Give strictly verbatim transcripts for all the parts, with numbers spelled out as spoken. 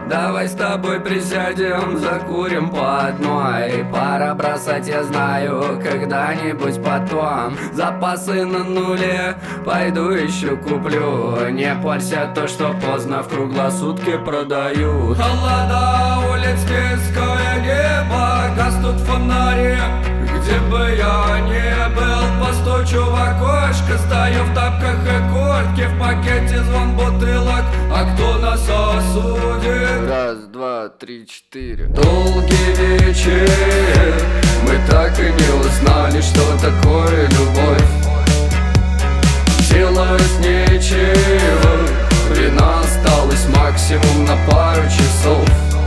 Давай с тобой присядем, закурим по одной. Пора бросать, я знаю, когда-нибудь потом. Запасы на нуле, пойду еще куплю. Не парься, то, что поздно в круглосутки продаю. Холода, улиц, низкое небо, гаснут фонари. Где бы я ни был, постучу в окошко. Стою в тапках и куртке, в пакете звон бутылок. А кто нас осудит? Раз, два, три, четыре. Долгий вечер, мы так и не узнали, что такое любовь. Делать нечего, время осталось максимум на пару часов.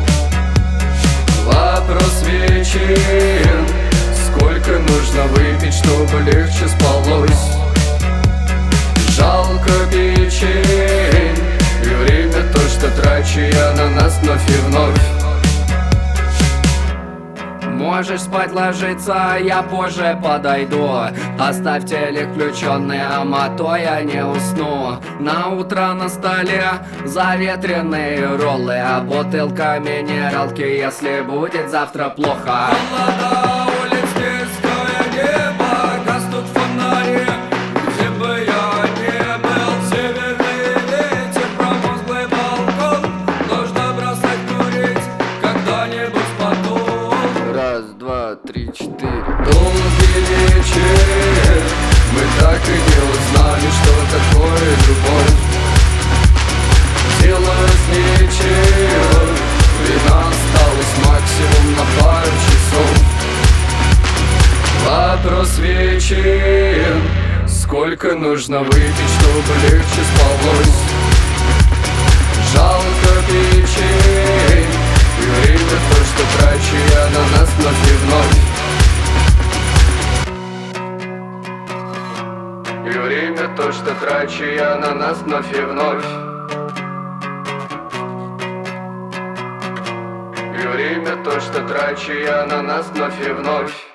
Вопрос вечен, сколько нужно выпить, чтобы легче спалось. Жалко печень и время, то, что трачу я на нас вновь и вновь. Можешь спать ложиться, я позже подойду. Оставь телек включенный, а то я не усну. На утро на столе заветренные роллы, а бутылка минералки, если будет завтра плохо. Холода, улиц, низкое небо, гаснут фонари. Где бы я ни был, северный ветер, промозглый балкон. Нужно бросать курить когда-нибудь потом. Раз, два, три, четыре. Долгий вечер, мы так и не узнали, что такое любовь. Делать нечего, время осталось максимум на пару часов. Вопрос вечен, сколько нужно выпить, чтобы легче спалось. Жалко печень и время, то, что трачу я на нас вновь и вновь. И время, то, что трачу я на нас вновь и вновь. И время, то, что трачу я на нас вновь и вновь.